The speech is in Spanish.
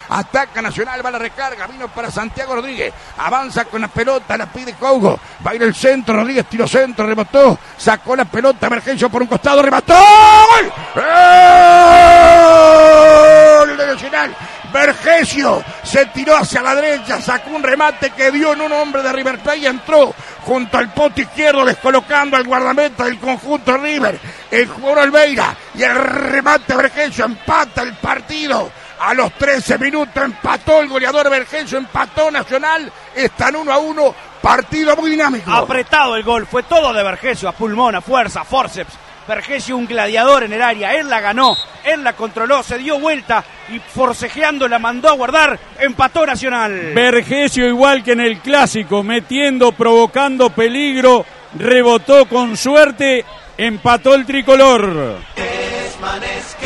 ataca Nacional, va la recarga, vino para Santiago Rodríguez, avanza con la pelota, la pide Cougo, va a ir el centro, Rodríguez tiró centro, remató, sacó la pelota, Vergesio por un costado, remató, ¡gol! ¡Gol de Nacional! Vergesio se tiró hacia la derecha, sacó un remate que dio en un hombre de River Plate y entró junto al poste izquierdo, descolocando al guardameta del conjunto River, el jugador Albeira, y el remate Vergesio empata el partido. A los 13 minutos empató el goleador Vergesio, empató Nacional, están 1-1, partido muy dinámico. Apretado el gol, fue todo de Vergesio, a pulmón, a fuerza, a forceps. Vergesio un gladiador en el área, él la ganó, él la controló, se dio vuelta y forcejeando la mandó a guardar, empató Nacional. Vergesio igual que en el clásico, metiendo, provocando peligro, rebotó con suerte, empató el tricolor.